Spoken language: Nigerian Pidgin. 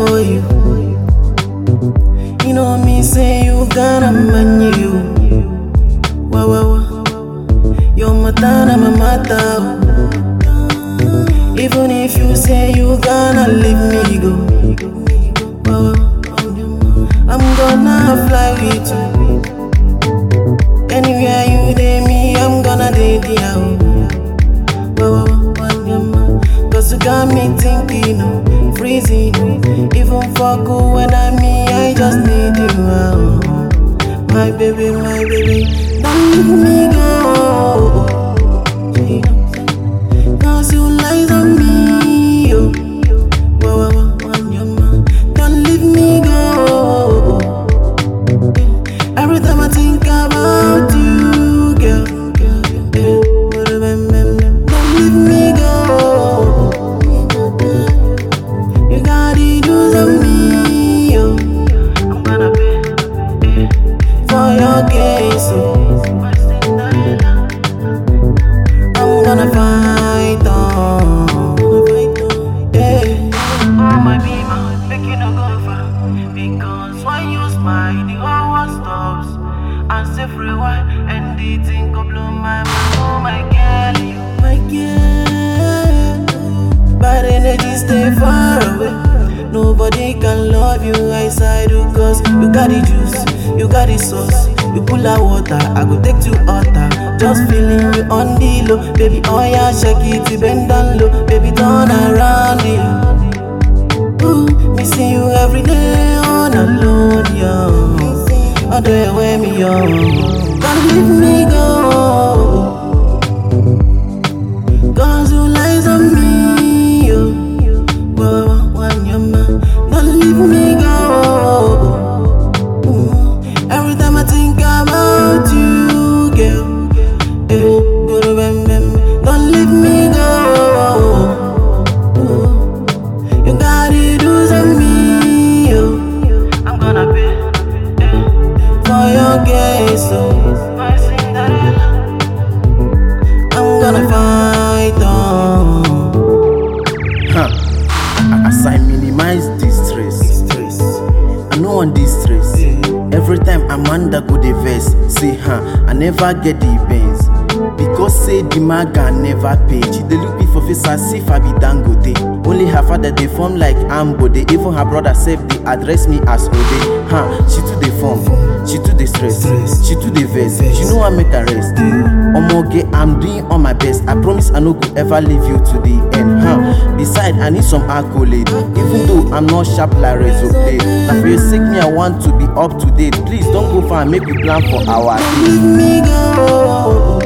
for you. You know me say you gonna man you. Wow, wow, wow. Your matana, my mata. Even if you say you gonna leave me go, wow, I'm gonna fly with you. Anywhere you dey me, I'm gonna dey there. Wow, cause you got me thinking, freezing. Even for good when I'm me, I just need you. My baby, don't leave me go. Cause you lies on me, yo. Don't leave me go. Every time I think about you, girl, don't leave me go. You got it use on me, yo. I'm gonna pay for your case, so I'm gonna fight on, yeah. Oh my baby, make you no go far, because when you smile, the whole world stops and say free one, and the thing go blow my mind. Oh my girl, you, my girl, bad energy stay far away. Nobody can love you as I do, cause you got the juice, you got the sauce. You pull out water, I go take to altar. Just feeling you on the low, baby. Oh yeah, shake it, bend down low, baby. Turn around you. Ooh, missing you every day on alone, yo. All the way me, yo. Don't leave me go. Cause you lies on me, yo. When you're mine, don't leave me go. Every time I think about you, girl, don't leave me go. You got it use on me, yo. I'm gonna pay for your case, so I'm gonna fight on. As I minimize this stress, I know on this stress. Every time Amanda go the verse, say I never get the pains. Because say the maga never pay. She dey look me for face as if I be Dangote. Only her father they form like Ambo. They even her brother self they address me as Ode. She too the form, she too the stress, she too the verse. She know I make her rest. Omoge, I'm doing all my best. I promise I no go ever leave you to the end. Besides, I need some accolade. Even though I'm not sharp like Rezo play. Now for your sake, me I want to be up to date. Please don't go far and make we plan for our Don't leave me go.